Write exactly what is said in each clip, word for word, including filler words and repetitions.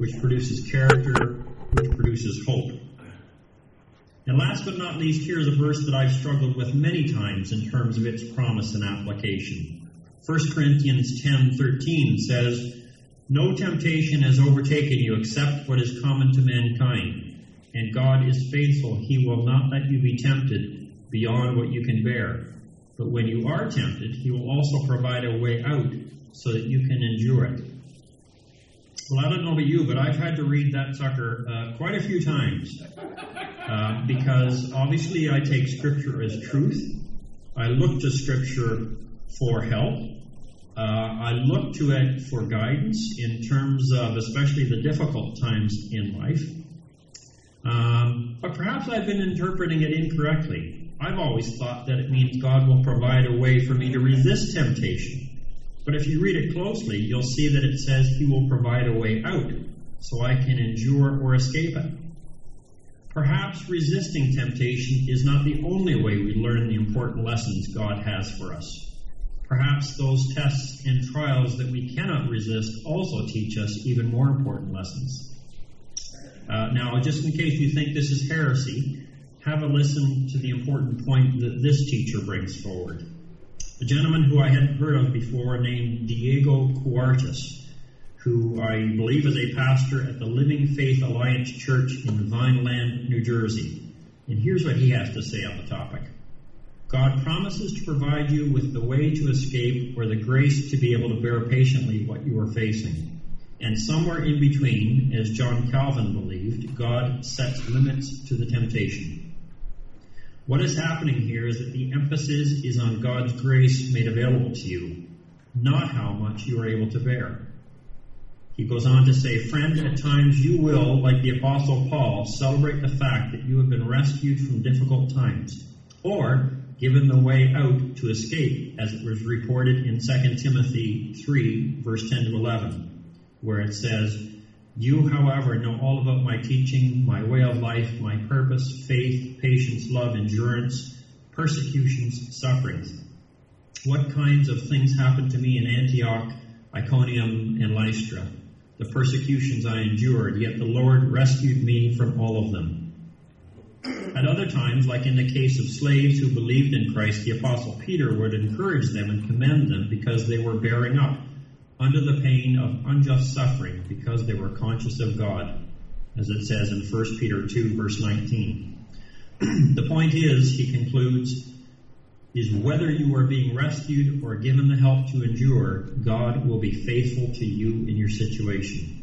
which produces character, which produces hope. And last but not least, here's a verse that I've struggled with many times in terms of its promise and application. First Corinthians ten thirteen says, "No temptation has overtaken you except what is common to mankind. And God is faithful. He will not let you be tempted beyond what you can bear. But when you are tempted, He will also provide a way out so that you can endure it." Well, I don't know about you, but I've had to read that sucker uh, quite a few times. Uh, because obviously I take Scripture as truth. I look to Scripture for help. Uh, I look to it for guidance in terms of especially the difficult times in life. Um, but perhaps I've been interpreting it incorrectly. I've always thought that it means God will provide a way for me to resist temptation. But if you read it closely, you'll see that it says He will provide a way out so I can endure or escape it. Perhaps resisting temptation is not the only way we learn the important lessons God has for us. Perhaps those tests and trials that we cannot resist also teach us even more important lessons. Uh, now, just in case you think this is heresy, have a listen to the important point that this teacher brings forward. A gentleman who I hadn't heard of before named Diego Cuartas, who I believe is a pastor at the Living Faith Alliance Church in Vineland, New Jersey. And here's what he has to say on the topic. God promises to provide you with the way to escape or the grace to be able to bear patiently what you are facing. And somewhere in between, as John Calvin believed, God sets limits to the temptation. What is happening here is that the emphasis is on God's grace made available to you, not how much you are able to bear. He goes on to say, "Friend, at times you will, like the Apostle Paul, celebrate the fact that you have been rescued from difficult times, or given the way out to escape, as it was reported in Second Timothy three, verse ten to eleven, where it says, 'You, however, know all about my teaching, my way of life, my purpose, faith, patience, love, endurance, persecutions, sufferings. What kinds of things happened to me in Antioch, Iconium, and Lystra? The persecutions I endured, yet the Lord rescued me from all of them.' At other times, like in the case of slaves who believed in Christ, the Apostle Peter would encourage them and commend them because they were bearing up under the pain of unjust suffering because they were conscious of God, as it says in First Peter two, verse nineteen. The point is, he concludes, is whether you are being rescued or given the help to endure, God will be faithful to you in your situation.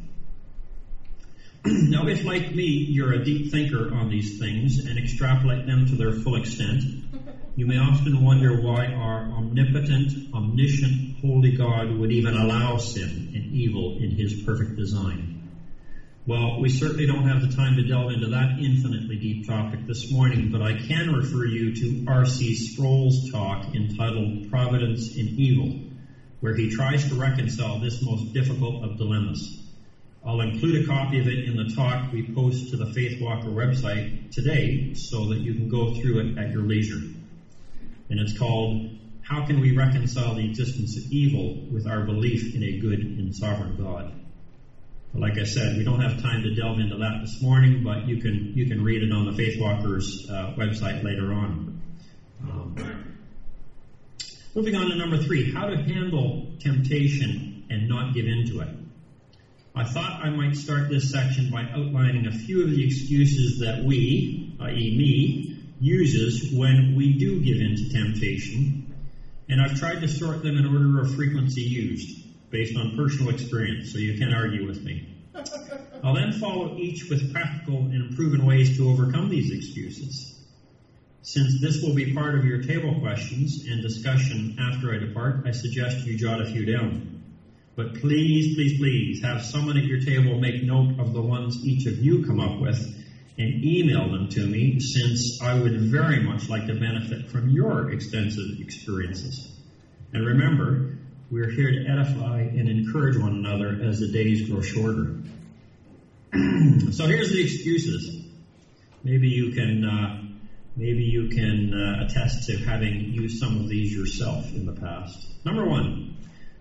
Now, if, like me, you're a deep thinker on these things and extrapolate them to their full extent, you may often wonder why our omnipotent, omniscient, holy God would even allow sin and evil in His perfect design. Well, we certainly don't have the time to delve into that infinitely deep topic this morning, but I can refer you to R C Sproul's talk entitled Providence in Evil, where he tries to reconcile this most difficult of dilemmas. I'll include a copy of it in the talk we post to the Faith Walker website today so that you can go through it at your leisure. And it's called, How Can We Reconcile the Existence of Evil with Our Belief in a Good and Sovereign God? Like I said, we don't have time to delve into that this morning, but you can you can read it on the Faith Walker's uh, website later on. Um, moving on to number three, how to handle temptation and not give in to it. I thought I might start this section by outlining a few of the excuses that we, that is me, uses when we do give in to temptation, and I've tried to sort them in order of frequency used, based on personal experience, so you can't argue with me. I'll then follow each with practical and proven ways to overcome these excuses. Since this will be part of your table questions and discussion after I depart, I suggest you jot a few down. But please, please, please have someone at your table make note of the ones each of you come up with and email them to me, since I would very much like to benefit from your extensive experiences. And remember, we're here to edify and encourage one another as the days grow shorter. So here's the excuses. Maybe you can, uh, maybe you can uh, attest to having used some of these yourself in the past. Number one,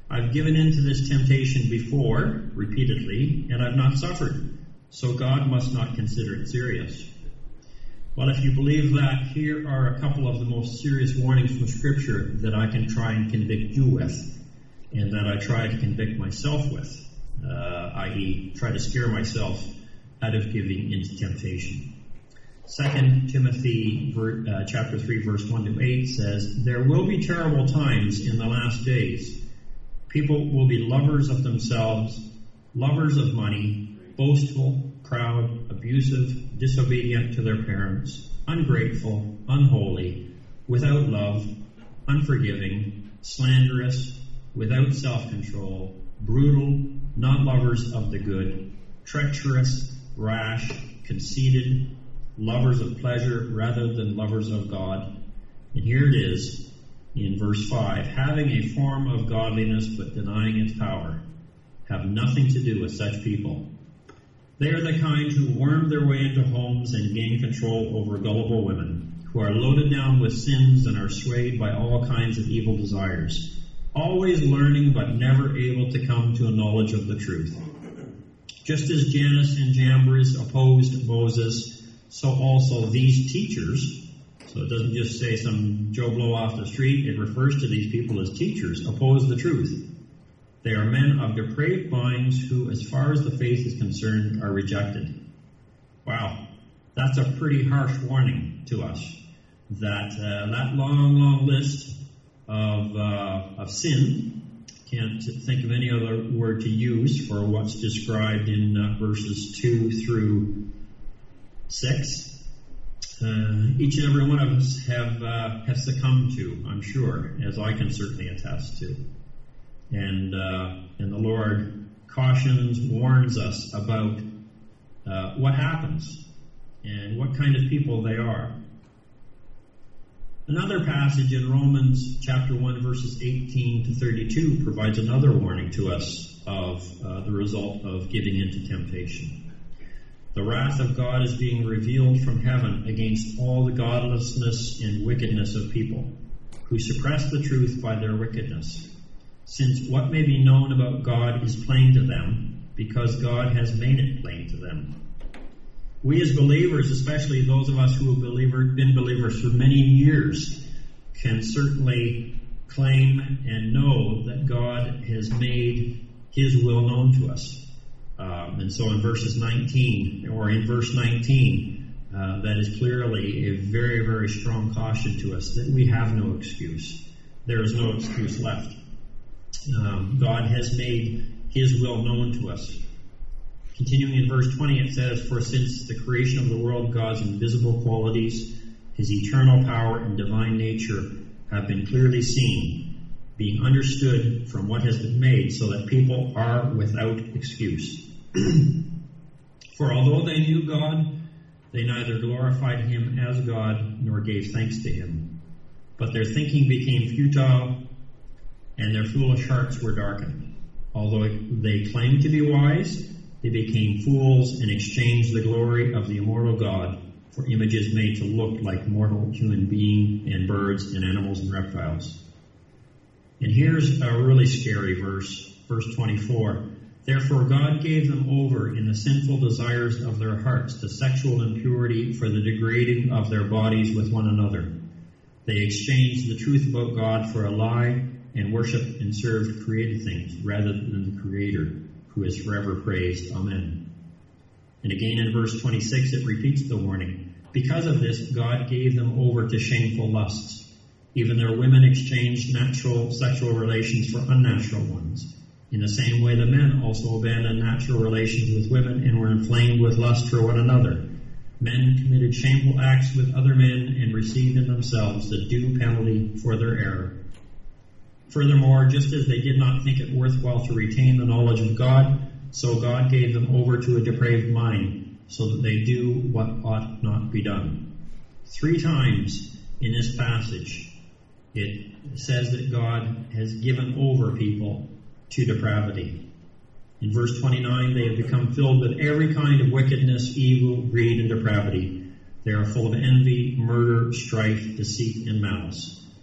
I've given in to this temptation before, repeatedly, and I've not suffered, so God must not consider it serious. Well, if you believe that, here are a couple of the most serious warnings from Scripture that I can try and convict you with, and that I try to convict myself with, uh, that is, try to scare myself out of giving into temptation. Second Timothy uh, chapter three, verse one to eight says, "There will be terrible times in the last days. People will be lovers of themselves, lovers of money, boastful, proud, abusive, disobedient to their parents, ungrateful, unholy, without love, unforgiving, slanderous, without self-control, brutal, not lovers of the good, treacherous, rash, conceited, lovers of pleasure rather than lovers of God." And here it is in verse five, "Having a form of godliness but denying its power. Have nothing to do with such people. They are the kind who worm their way into homes and gain control over gullible women, who are loaded down with sins and are swayed by all kinds of evil desires, always learning but never able to come to a knowledge of the truth. Just as Jannes and Jambres opposed Moses, so also these teachers," so it doesn't just say some Joe Blow off the street, it refers to these people as teachers, "oppose the truth. They are men of depraved minds who, as far as the faith is concerned, are rejected." Wow, that's a pretty harsh warning to us. That uh, that long, long list of uh, of sin, can't think of any other word to use for what's described in uh, verses two through six. Uh, each and every one of us have uh, have succumbed to, I'm sure, as I can certainly attest to. And uh, and the Lord cautions, warns us about uh, what happens and what kind of people they are. Another passage in Romans chapter one, verses eighteen to thirty-two provides another warning to us of uh, the result of giving into temptation. "The wrath of God is being revealed from heaven against all the godlessness and wickedness of people, who suppress the truth by their wickedness. Since what may be known about God is plain to them, because God has made it plain to them." We as believers, especially those of us who have believer, been believers for many years, can certainly claim and know that God has made His will known to us. Um, and so in verses nineteen, or in verse nineteen, uh, that is clearly a very, very strong caution to us that we have no excuse. There is no excuse left. Um, God has made His will known to us. Continuing in verse twenty, it says, "For since the creation of the world, God's invisible qualities, His eternal power and divine nature have been clearly seen, being understood from what has been made, so that people are without excuse. For although they knew God, they neither glorified Him as God nor gave thanks to Him. But their thinking became futile, and their foolish hearts were darkened. Although they claimed to be wise, they became fools and exchanged the glory of the immortal God for images made to look like mortal human beings and birds and animals and reptiles." And here's a really scary verse, verse twenty-four. "Therefore God gave them over in the sinful desires of their hearts to sexual impurity for the degrading of their bodies with one another. They exchanged the truth about God for a lie and worshiped and served created things rather than the Creator, who is forever praised. Amen." And again in verse twenty-six, it repeats the warning. "Because of this, God gave them over to shameful lusts. Even their women exchanged natural sexual relations for unnatural ones. In the same way, the men also abandoned natural relations with women and were inflamed with lust for one another. Men committed shameful acts with other men and received in themselves the due penalty for their error. Furthermore, just as they did not think it worthwhile to retain the knowledge of God, so God gave them over to a depraved mind, so that they do what ought not be done." Three times in this passage, it says that God has given over people to depravity. In verse twenty-nine, "They have become filled with every kind of wickedness, evil, greed, and depravity. They are full of envy, murder, strife, deceit, and malice.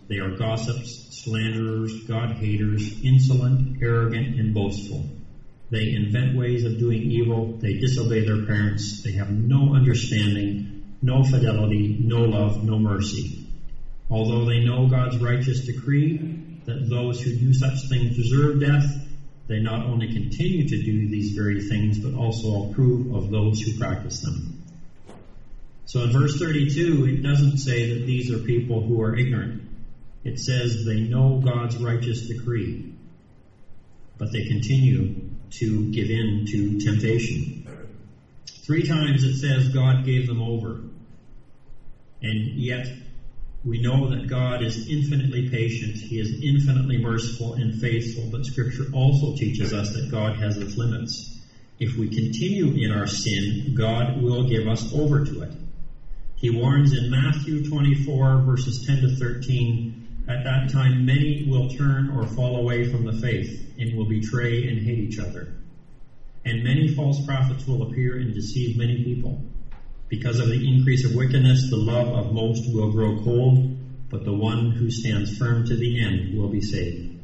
They are gossips, slanderers, God-haters, insolent, arrogant, and boastful. They invent ways of doing evil. They disobey their parents. They have no understanding, no fidelity, no love, no mercy. Although they know God's righteous decree that those who do such things deserve death, they not only continue to do these very things, but also approve of those who practice them. So in verse thirty-two, it doesn't say that these are people who are ignorant. It says they know God's righteous decree, but they continue to give in to temptation. Three times it says God gave them over. And yet we know that God is infinitely patient. He is infinitely merciful and faithful. But Scripture also teaches us that God has its limits. If we continue in our sin, God will give us over to it. He warns in Matthew twenty-four, verses ten to thirteen, at that time many will turn or fall away from the faith and will betray and hate each other. And many false prophets will appear and deceive many people. Because of the increase of wickedness, the love of most will grow cold, but the one who stands firm to the end will be saved.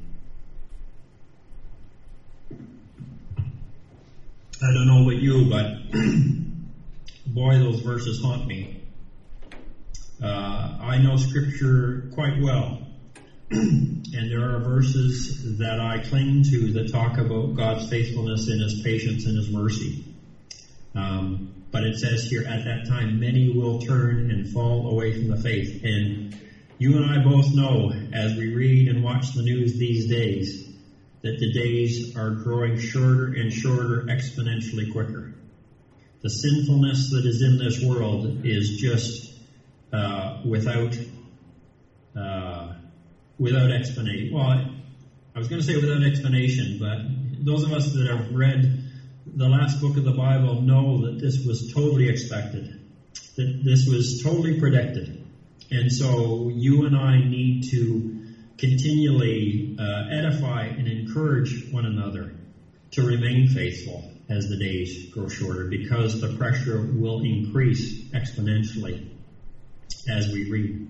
I don't know about you, but boy, those verses haunt me. Uh, I know Scripture quite well, and there are verses that I cling to that talk about God's faithfulness and His patience and His mercy. Um, but it says here, at that time, many will turn and fall away from the faith. And you and I both know, as we read and watch the news these days, that the days are growing shorter and shorter, exponentially quicker. The sinfulness that is in this world is just uh, without uh, without explanation. Well, I was going to say without explanation, but those of us that have read the last book of the Bible know that this was totally expected, that this was totally predicted. And so you and I need to continually uh, edify and encourage one another to remain faithful as the days grow shorter, because the pressure will increase exponentially as we read.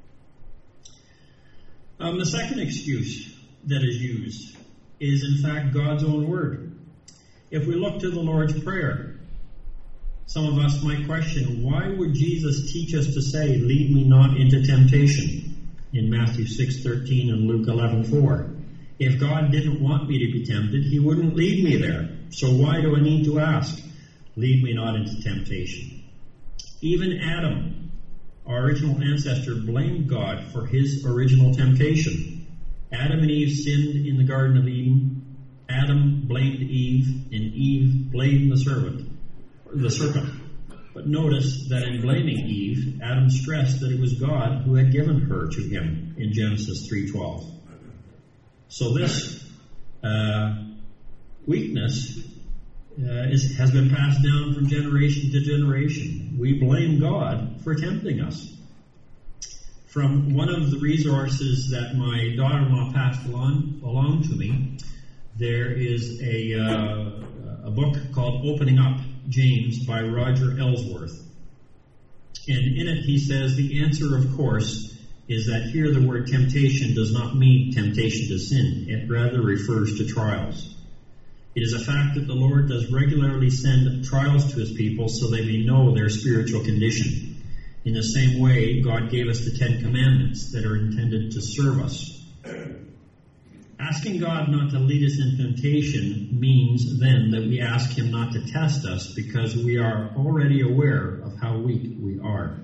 Um, the second excuse that is used is in fact God's own word. If we look to the Lord's Prayer, some of us might question, why would Jesus teach us to say, lead me not into temptation, in Matthew six thirteen and Luke eleven four? If God didn't want me to be tempted, He wouldn't lead me there. So why do I need to ask, lead me not into temptation? Even Adam, our original ancestor, blamed God for his original temptation. Adam and Eve sinned in the Garden of Eden. Adam blamed Eve, and Eve blamed the serpent. The serpent. But notice that in blaming Eve, Adam stressed that it was God who had given her to him in Genesis three twelve. So this uh, weakness uh, is, has been passed down from generation to generation. We blame God for tempting us. From one of the resources that my daughter-in-law passed along, along to me, there is a, uh, a book called Opening Up James by Roger Ellsworth. And in it he says the answer, of course, is that here the word temptation does not mean temptation to sin. It rather refers to trials. It is a fact that the Lord does regularly send trials to His people so they may know their spiritual condition. In the same way, God gave us the Ten Commandments that are intended to serve us. Asking God not to lead us in temptation means then that we ask Him not to test us because we are already aware of how weak we are.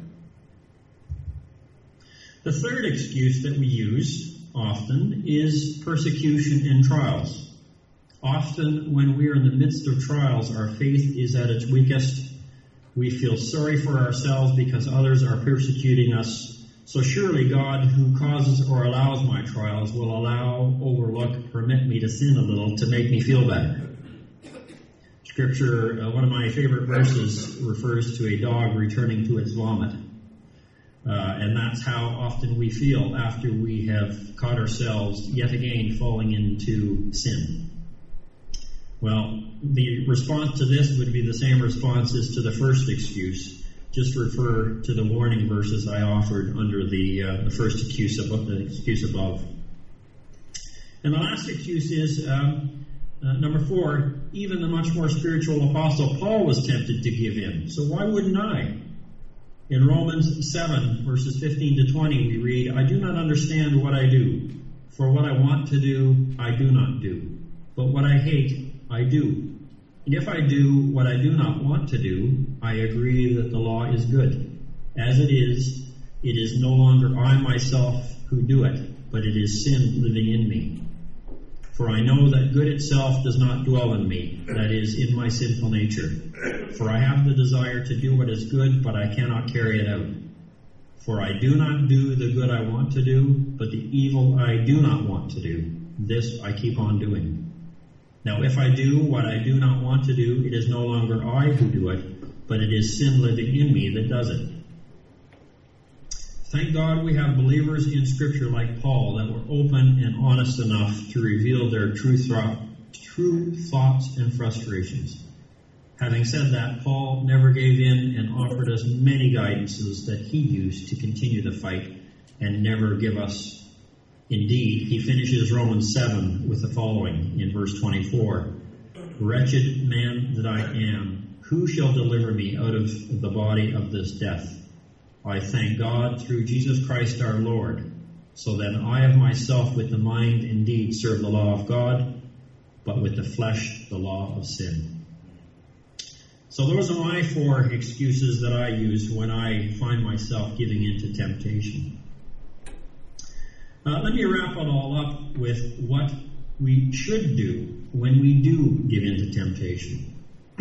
The third excuse that we use often is persecution and trials. Often when we are in the midst of trials, our faith is at its weakest. We feel sorry for ourselves because others are persecuting us. So surely God, who causes or allows my trials, will allow, overlook, permit me to sin a little to make me feel better. Scripture, uh, one of my favorite verses, refers to a dog returning to its vomit. Uh, and that's how often we feel after we have caught ourselves yet again falling into sin. Well, the response to this would be the same response as to the first excuse. just refer to the warning verses I offered under the, uh, the first excuse above, the excuse above. And the last excuse is, um, uh, number four, even the much more spiritual apostle Paul was tempted to give in. So why wouldn't I? In Romans seven, verses fifteen to twenty, we read, I do not understand what I do, for what I want to do, I do not do. But what I hate, I do. And if I do what I do not want to do, I agree that the law is good. As it is, it is no longer I myself who do it, but it is sin living in me. For I know that good itself does not dwell in me, that is, in my sinful nature. For I have the desire to do what is good, but I cannot carry it out. For I do not do the good I want to do, but the evil I do not want to do, this I keep on doing. Now if I do what I do not want to do, it is no longer I who do it, but it is sin living in me that does it. Thank God we have believers in Scripture like Paul that were open and honest enough to reveal their true, thro- true thoughts and frustrations. Having said that, Paul never gave in and offered us many guidances that he used to continue the fight and never give us. Indeed, he finishes Romans seven with the following in verse twenty-four. Wretched man that I am, who shall deliver me out of the body of this death? I thank God through Jesus Christ our Lord. So then I of myself with the mind indeed serve the law of God, but with the flesh the law of sin. So those are my four excuses that I use when I find myself giving into temptation. Uh, let me wrap it all up with what we should do when we do give into temptation.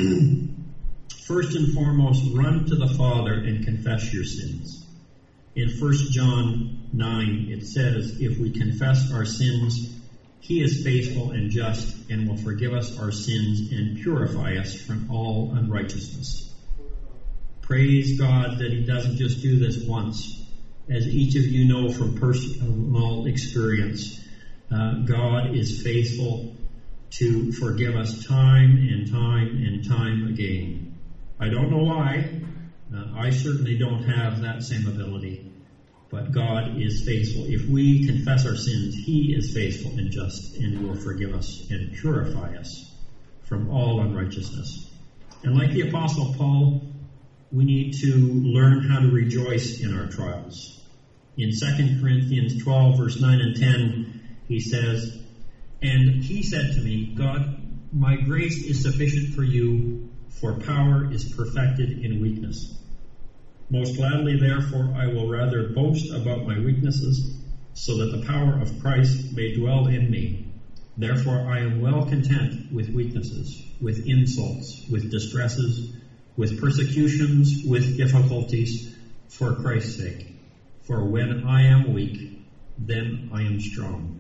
First and foremost, run to the Father and confess your sins. In First John nine, it says, if we confess our sins, he is faithful and just and will forgive us our sins and purify us from all unrighteousness. Praise God that he doesn't just do this once. As each of you know from personal experience, uh, God is faithful to forgive us time and time and time again. I don't know why. Uh, I certainly don't have that same ability. But God is faithful. If we confess our sins, he is faithful and just and will forgive us and purify us from all unrighteousness. And like the Apostle Paul, we need to learn how to rejoice in our trials. In Second Corinthians twelve, verse nine and ten, he says, and he said to me, God, my grace is sufficient for you, for power is perfected in weakness. Most gladly, therefore, I will rather boast about my weaknesses, so that the power of Christ may dwell in me. Therefore, I am well content with weaknesses, with insults, with distresses, with persecutions, with difficulties, for Christ's sake. For when I am weak, then I am strong.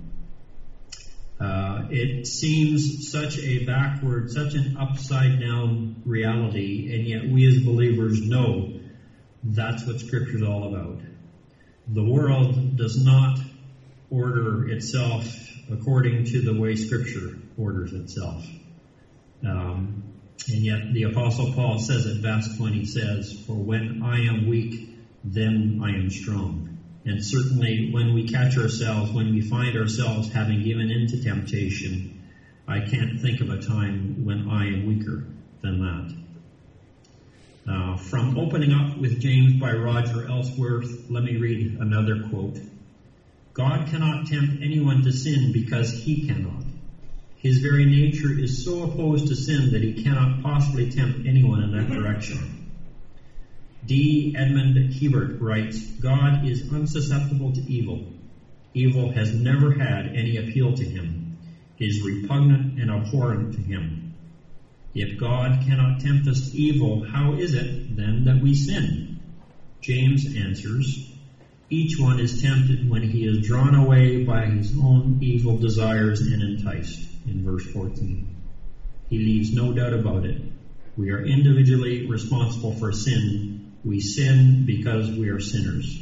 Uh, it seems such a backward, such an upside-down reality, and yet we as believers know that's what Scripture is all about. The world does not order itself according to the way Scripture orders itself. Um, and yet the Apostle Paul says it best when he says, for when I am weak, then I am strong. And certainly when we catch ourselves, when we find ourselves having given into temptation, I can't think of a time when I am weaker than that. Uh, from Opening Up with James by Roger Ellsworth, let me read another quote. God cannot tempt anyone to sin because he cannot. His very nature is so opposed to sin that he cannot possibly tempt anyone in that direction. D. Edmund Hebert writes, God is unsusceptible to evil. Evil has never had any appeal to him. It is repugnant and abhorrent to him. If God cannot tempt us to evil, how is it then that we sin? James answers, each one is tempted when he is drawn away by his own evil desires and enticed, in verse fourteen. He leaves no doubt about it. We are individually responsible for sin. We sin because we are sinners.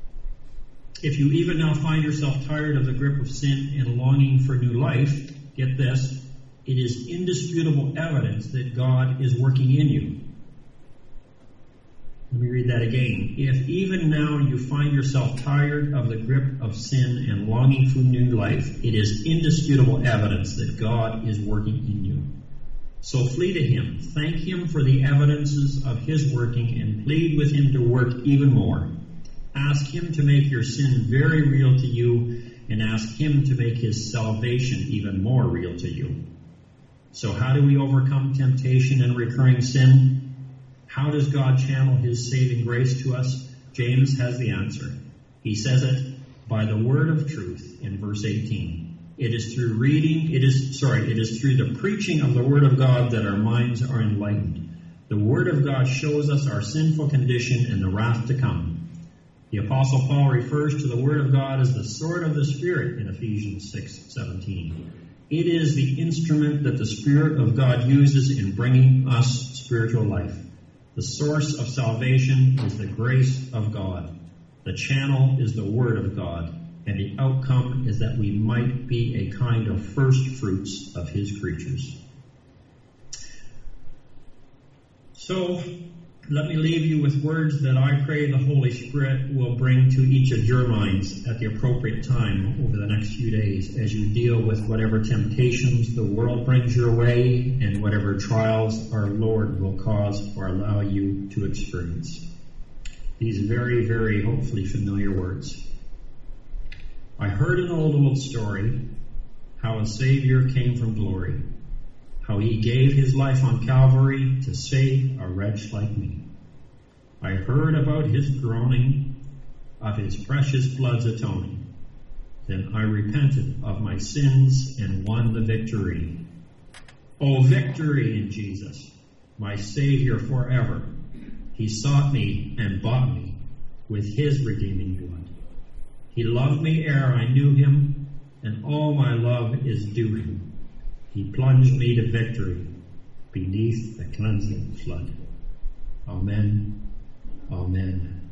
If you even now find yourself tired of the grip of sin and longing for new life, get this, it is indisputable evidence that God is working in you. Let me read that again. If even now you find yourself tired of the grip of sin and longing for new life, it is indisputable evidence that God is working in you. So flee to him, thank him for the evidences of his working, and plead with him to work even more. Ask him to make your sin very real to you, and ask him to make his salvation even more real to you. So how do we overcome temptation and recurring sin? How does God channel his saving grace to us? James has the answer. He says it by the word of truth in verse eighteen. It is through reading, it is, sorry, it is through the preaching of the word of God that our minds are enlightened. The word of God shows us our sinful condition and the wrath to come. The Apostle Paul refers to the word of God as the sword of the Spirit in Ephesians six seventeen. It is the instrument that the Spirit of God uses in bringing us spiritual life. The source of salvation is the grace of God. The channel is the word of God. And the outcome is that we might be a kind of first fruits of his creatures. So, let me leave you with words that I pray the Holy Spirit will bring to each of your minds at the appropriate time over the next few days as you deal with whatever temptations the world brings your way and whatever trials our Lord will cause or allow you to experience. These very, very hopefully familiar words. I heard an old, old story, how a Savior came from glory, how he gave his life on Calvary to save a wretch like me. I heard about his groaning, of his precious blood's atoning. Then I repented of my sins and won the victory. Oh, victory in Jesus, my Savior forever. He sought me and bought me with his redeeming blood. He loved me ere I knew him, and all my love is due him. He plunged me to victory beneath the cleansing flood. Amen. Amen.